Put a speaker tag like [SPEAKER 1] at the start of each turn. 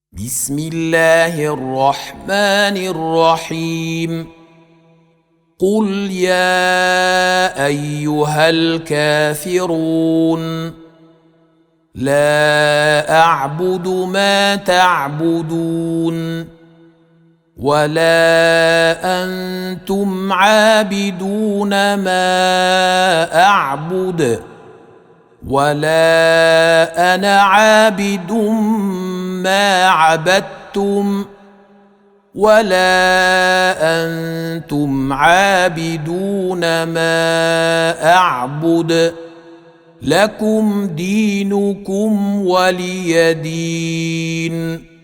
[SPEAKER 1] بسم الله الرحمن الرحيم. قل يا أيها الكافرون لا أعبد ما تعبدون ولا أنتم عابدون ما أعبد ولا أنا عابد ما عبدتم ولا أنتم عابدون ما أعبد لكم دينكم ولي دين.